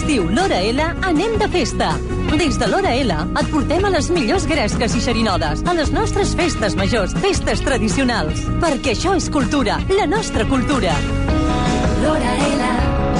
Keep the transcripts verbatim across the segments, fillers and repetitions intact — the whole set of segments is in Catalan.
diu L'Hora L, anem de festa. Des de l'Hora L et portem a les millors gresques i xerinodes, a les nostres festes majors, festes tradicionals. Perquè això és cultura, la nostra cultura. L'Hora L.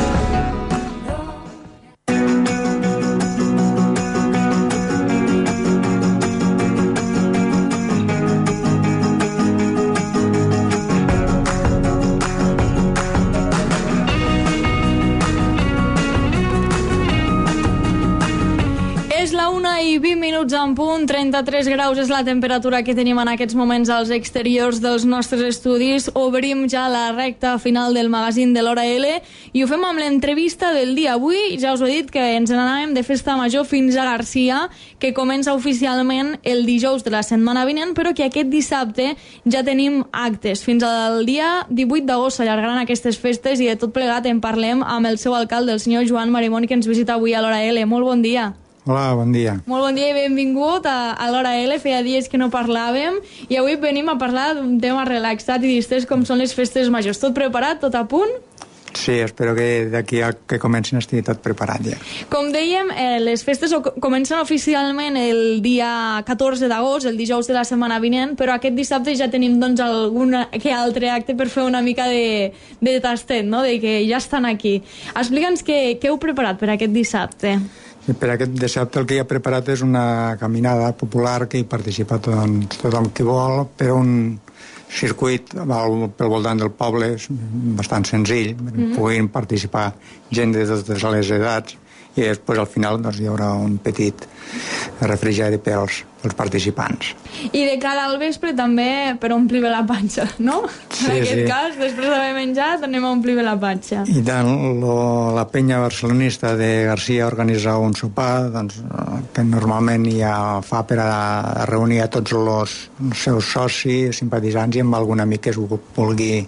vint minuts en punt, trenta-tres graus és la temperatura que tenim en aquests moments als exteriors dels nostres estudis. Obrim ja la recta final del magazín de l'Hora L i ho fem amb l'entrevista del dia. Avui ja us he dit que ens n'anàvem de festa major fins a Garcia, que comença oficialment el dijous de la setmana vinent, però que aquest dissabte ja tenim actes. Fins al dia divuit d'agost s'allargaran aquestes festes i de tot plegat en parlem amb el seu alcalde, el senyor Joan Marimón, que ens visita avui a l'Hora L. Molt bon dia. Hola, bon dia. Molt bon dia i benvingut a, a l'Hora L. Feia dies que no parlàvem i avui venim a parlar d'un tema relaxat i distès com són les festes majors. Tot preparat? Tot a punt? Sí, espero que d'aquí a que comencin estigui tot preparat ja. Com dèiem, eh, les festes comencen oficialment el dia catorze d'agost, el dijous de la setmana vinent, però aquest dissabte ja tenim doncs algun que altre acte per fer una mica de, de tastet, no? De que ja estan aquí. Explica'ns què, què heu preparat per aquest dissabte. Per aquest dissabte el que hi ha preparat és una caminada popular que hi participa tothom, tothom qui vol, per un circuit pel voltant del poble bastant senzill, mm-hmm. puguin participar gent de totes les edats i després al final doncs, hi haurà un petit refrigeri pels, pels participants. I de cara al vespre també per omplir la panxa, no? Sí, en aquest sí. cas, després d'haver menjat, anem a omplir la panxa. I tant, lo, la penya barcelonista de Garcia organitza un sopar doncs, que normalment ja fa per a reunir a tots els seus socis, simpatitzants i amb algun amic que es vulgui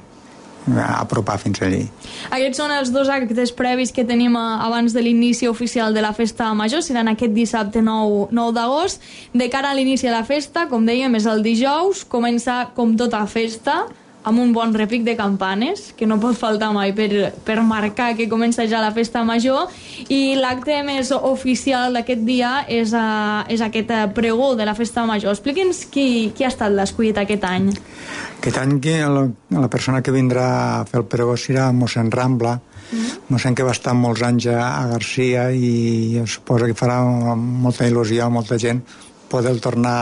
apropar fins allí. Aquests són els dos actes previs que tenim abans de l'inici oficial de la festa major, seran aquest dissabte nou d'agost. De cara a l'inici de la festa, com dèiem, és el dijous, comença com tota festa, amb un bon repic de campanes, que no pot faltar mai per, per marcar que comença ja la festa major, i l'acte més oficial d'aquest dia és, a, és aquest pregó de la festa major. Expliqui'ns qui, qui ha estat l'escollit aquest any. Aquest any la, la persona que vindrà a fer el pregó serà mossèn Rambla, mm. mossèn que va estar molts anys a Garcia i es suposa que farà molta il·lusió a molta gent poder tornar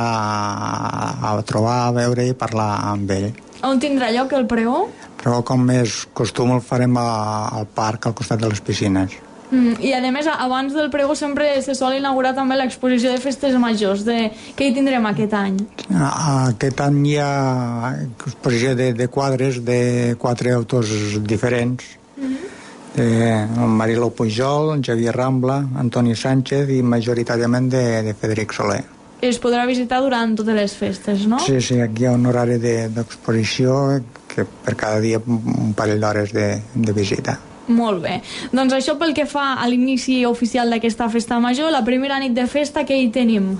a, a trobar, a veure i parlar amb ell. On tindrà lloc el pregó? Però com és costum el farem a, al parc al costat de les piscines. Mm, I a més, abans del pregó sempre se sol inaugurar també l'exposició de festes majors. De... Què hi tindrem aquest any? Aquest any hi ha exposició de, de quadres de quatre autors diferents. Mm-hmm. de Mariló Pujol, Xavier Rambla, Antoni Sánchez i majoritàriament de, de Frederic Soler. Es podrà visitar durant totes les festes, no? Sí, sí, aquí hi ha un horari d'exposició de, que per cada dia un parell d'hores de, de visita. Molt bé. Doncs això pel que fa a l'inici oficial d'aquesta festa major, la primera nit de festa, què hi tenim?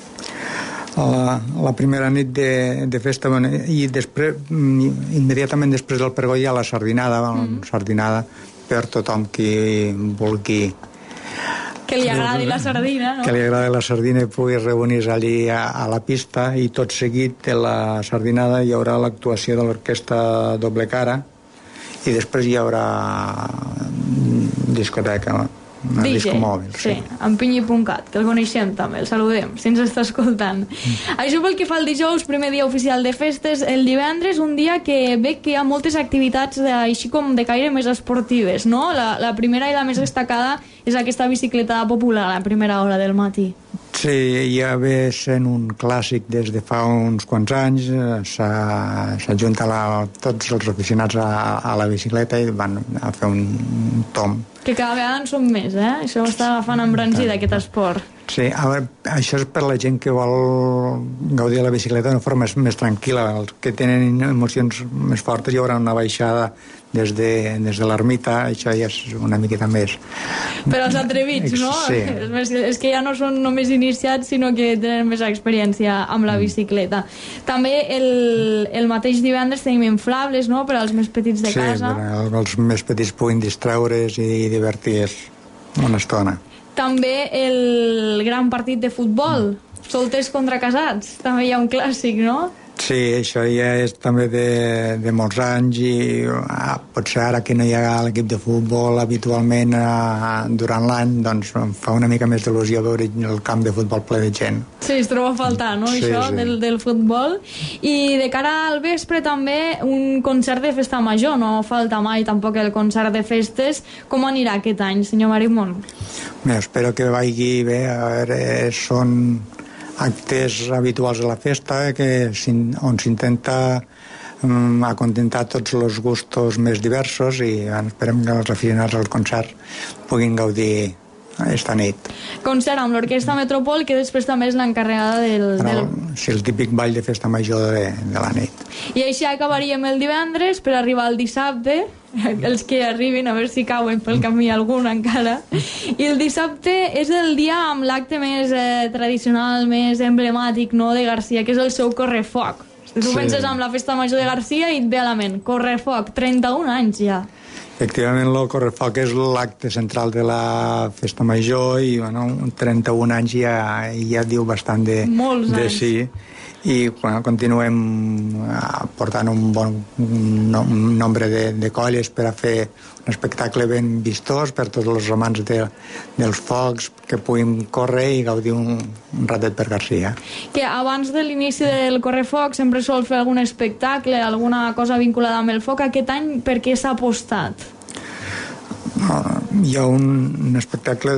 La, la primera nit de, de festa, bueno, i després, immediatament després del pregó hi ha la sardinada, mm. sardinada per tothom qui vulgui que li agradi la sardina, no? Que li agradi la sardina i pugui reunir-se allí a, a la pista, i tot seguit de la sardinada hi haurà l'actuació de l'orquestra Doble Cara i després hi haurà discoteca, no? Una D J, disco mòbil, sí. sí, en Pinyi punt cat, que el coneixem també, el saludem, si ens està escoltant. Mm. Això pel que fa al dijous, primer dia oficial de festes. El divendres, un dia que veig que hi ha moltes activitats de, així com de caire més esportives, no? La, la primera i la més destacada és aquesta bicicletada popular a la primera hora del matí. Sí, ja ve sent un clàssic des de fa uns quants anys. S'ajunta tots els aficionats a, a la bicicleta i van a fer un tom. Que cada vegada en som més, eh? Això està agafant embranzida, aquest esport. Sí, a veure, això és per la gent que vol gaudir de la bicicleta d'una forma més, més tranquil·la. Els que tenen emocions més fortes hi haurà una baixada des de, des de l'ermita, això ja és una miqueta més... Per als atrevits, no? Sí. És, és que ja no són només iniciats, sinó que tenen més experiència amb la bicicleta. També el, el mateix divendres tenim inflables, no?, per als més petits de casa. Sí, per als més petits puguin distreure's i divertir-se. una estona. També el gran partit de futbol, solters contra casats, també hi ha un clàssic, no? Sí, això ja és també de, de molts anys i ah, potser ara que no hi ha l'equip de futbol habitualment ah, durant l'any, doncs fa una mica més d'il·lusió veure el camp de futbol ple de gent. Sí, es troba a faltar, no, sí, això, sí. Del, del futbol. I de cara al vespre també un concert de festa major, no falta mai tampoc el concert de festes. Com anirà aquest any, senyor Marimon? Bé, espero que vagi bé, a veure, són actes habituals de la festa que, on s'intenta um, acontentar tots els gustos més diversos i bueno, esperem que els aficionats al concert puguin gaudir esta nit. Concert amb l'Orquestra Metropol, que després també és l'encarregada del, del... Sí, el típic ball de festa major de, de la nit. I així acabaríem el divendres per arribar al dissabte, els que arribin, a veure si cauen pel camí algun encara. I el dissabte és el dia amb l'acte més eh, tradicional, més emblemàtic, no?, de Garcia, que és el seu correfoc. Tu sí. penses en la festa major de Garcia i et ve a la ment correfoc, trenta-un anys ja. Efectivament, el correfoc és l'acte central de la festa major i bueno, trenta-un anys ja, ja diu bastant de, de sí. I bueno, continuem portant un bon un, un nombre de, de colles per a fer un espectacle ben vistós per tots els amants de, dels focs, que puguin córrer i gaudir un, un ratet per Garcia. Que abans de l'inici del correfoc sempre sol fer algun espectacle, alguna cosa vinculada amb el foc. Aquest any per què s'ha apostat? Uh, hi ha un, un espectacle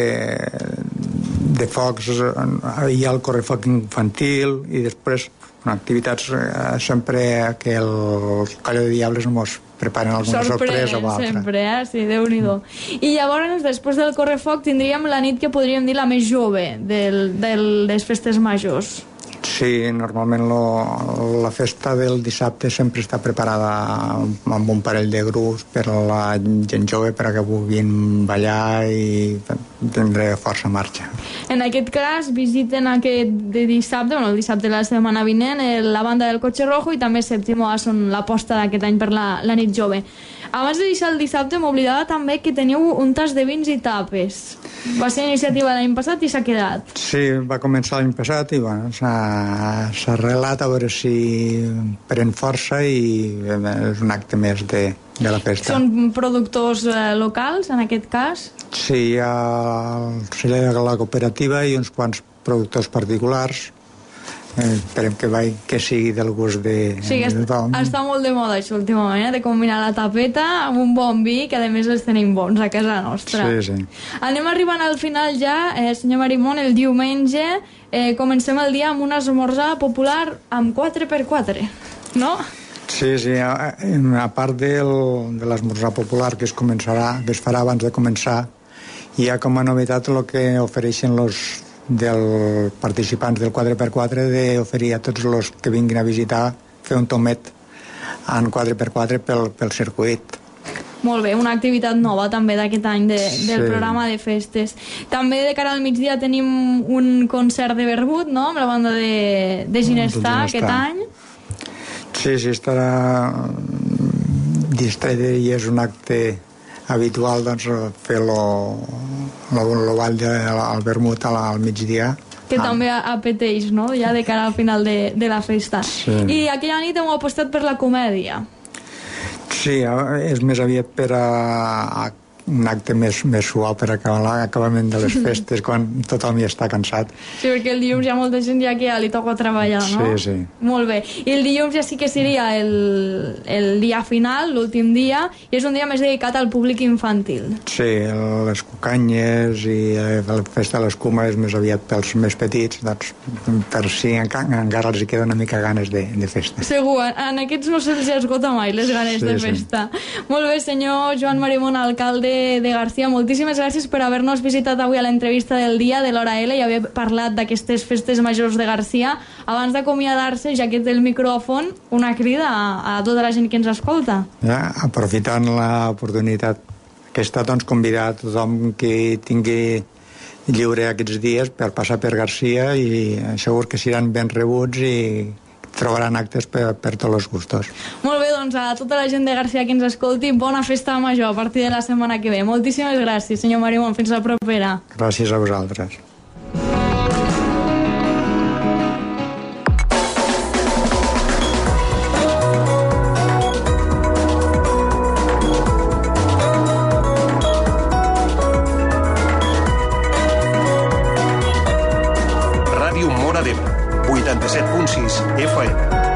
de de focs, hi ha el correfoc infantil i després activitats eh, sempre que el Colla de Diables ens preparen alguna sorpresa sorpresa o altra. Sempre, eh? Sí, Déu-n'hi-do. I llavors, després del correfoc, tindríem la nit que podríem dir la més jove del, del, les festes majors. Sí, normalment lo, la festa del dissabte sempre està preparada amb un parell de grups per a la gent jove perquè puguin ballar i tindre força marxa. En aquest cas visiten aquest de dissabte, bueno, el dissabte de la setmana vinent, la banda del Cotxe Rojo i també Sèptimo A són l'aposta d'aquest any per la, la nit jove. Abans de deixar el dissabte m'oblidava també que teniu un tas de vins i tapes. Va ser iniciativa l'any passat i s'ha quedat. Sí, va començar l'any passat i bueno, s'ha arreglat a veure si pren força i és un acte més de, de la festa. Són productors eh, locals, en aquest cas? Sí, hi ha el celler de la cooperativa i uns quants productors particulars. Eh, esperem que, vai, que sigui del gust de, sí, de tothom. Està molt de moda això últimament, eh? De combinar la tapeta amb un bon vi, que a més els tenim bons a casa nostra. Sí, sí. Anem arribant al final ja, eh, senyor Marimon, el diumenge eh, comencem el dia amb una esmorzar popular amb quatre per quatre, no? Sí, sí, a, a part del, de l'esmorzar popular que es començarà, que es farà abans de començar, hi ha com a novetat el que ofereixen els dels participants del quatre per quatre d'oferir a tots els que vinguin a visitar fer un tomet en quatre per quatre pel, pel circuit. Molt bé, una activitat nova també d'aquest any de, del sí. programa de festes. També de cara al migdia tenim un concert de verbut, no?, amb la banda de, de Ginestar aquest any. Sí, sí, estarà distret i és un acte habitual, doncs, fer lo, lo, lo ball del vermut al migdia. Que ah. també apeteix, no?, ja de cara al final de, de la festa. Sí. I aquella nit hem apostat per la comèdia. Sí, és més aviat per a, a un acte més, més suau per acabar l'acabament de les festes quan tothom ja està cansat. Sí, perquè el dilluns hi ha molta gent ja que ja li toca treballar, no? Sí, sí. Molt bé. I el dilluns ja sí que seria el, el dia final, l'últim dia, i és un dia més dedicat al públic infantil. Sí, les cucanyes i la festa de l'escuma és més aviat pels més petits, doncs per si encara, encara els hi queda una mica ganes de, de festa. Segur, en aquests no se'ls esgota mai les ganes sí, de festa. Sí. Molt bé, senyor Joan Marimon, alcalde de Garcia, moltíssimes gràcies per haver-nos visitat avui a l'entrevista del dia de l'Hora L i haver parlat d'aquestes festes majors de Garcia. Abans d'acomiadar-se, ja que té el micròfon, una crida a, a tota la gent que ens escolta. Ja, aprofitant l'oportunitat que està, doncs, convidar a tothom que tingui lliure aquests dies per passar per Garcia i segur que seran ben rebuts i trobaran actes per, per tots els gustos. Molt bé, doncs doncs, a tota la gent de Garcia que ens escolti, bona festa major a partir de la setmana que ve. Moltíssimes gràcies, senyor Marimon. Fins la propera. Gràcies a vosaltres. Ràdio Móra d'Ebre, vuitanta-set punt sis F M.